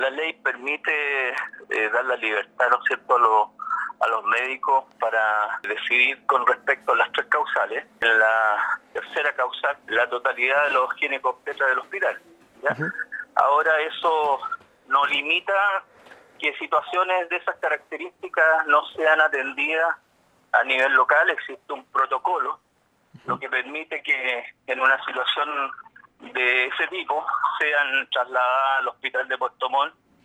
La ley permite dar la libertad, ¿no es cierto?, a los médicos para decidir con respecto a las 3 causales. En la tercera causal, la totalidad de los ginecobstetras del hospital, ¿ya? Ahora eso no limita que situaciones de esas características no sean atendidas a nivel local. Existe un protocolo, lo que permite que en una situación de ese tipo sean trasladadas al hospital de Puerto Montt